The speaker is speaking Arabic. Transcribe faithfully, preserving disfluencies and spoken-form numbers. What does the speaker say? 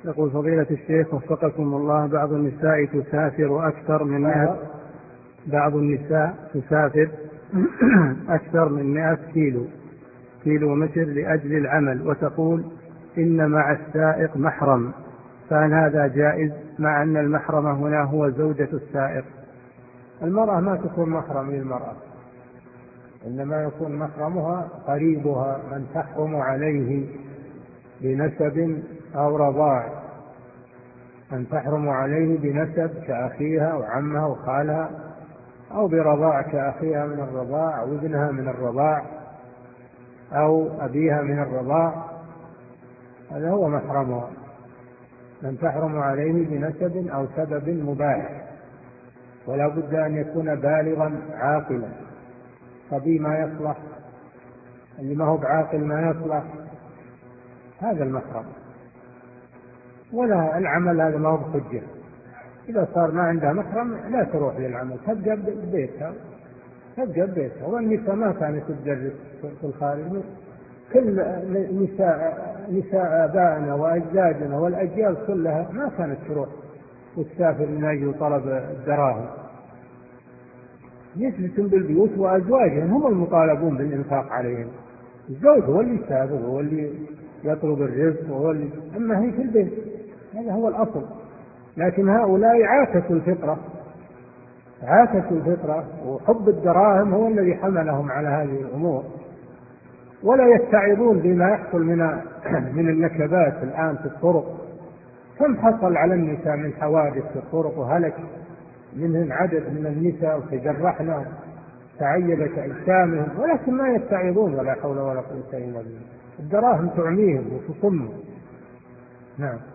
يقول فضيلة الشيخ وفقكم الله، بعض النساء تسافر أكثر من مئة بعض النساء تسافر أكثر من مئة كيلو كيلو متر لأجل العمل، وتقول إن مع السائق محرم، فهل هذا جائز مع أن المحرم هنا هو زوجة السائق؟ المرأة ما تكون محرم للمرأة، إنما يكون محرمها قريبها من تحرم عليه بنسب أو رضاع، من تحرم عليه بنسب كأخيها وعمها وخالها، أو برضاع كأخيها من الرضاع أو ابنها من الرضاع أو أبيها من الرضاع، هذا هو محرمها، من تحرم عليه بنسب أو سبب مباح، ولا بد أن يكون بالغا عاقلا. صبي ما يصلح، اللي ما هو بعاقل ما يصلح، هذا المحرم. ولا العمل هذا ما هو بحجة، إذا صار ما عندها محرم لا تروح للعمل، تبقى ببيتها تبقى ببيتها. والنساء ما كانت تدرس في الخارج، كل نساء نساء آبائنا وأجدادنا والأجيال كلها ما كانت تروح وتسافر من أجل طلب الدراهم، يجلس بالبيوت وأزواجهم هم المطالبون بالإنفاق عليهم. الزوج هو اللي يسافر، هو اللي يطلب الرزق، وهو اللي أما هي في البيت، هذا هو الأصل. لكن هؤلاء عاكسوا الفطرة، عاكسوا الفطرة، وحب الدراهم هو الذي حملهم على هذه الأمور، ولا يتعظون بما يحصل من من النكبات الآن في الطرق. كم حصل على النساء من حوادث في الطرق وهلك منهم عدد من النساء وتجرحنا تعيبت أجسامهم، ولكن ما يتعظون، ولا حول ولا قوة إلا بالله. الدراهم تعميهم وتصمهم. نعم.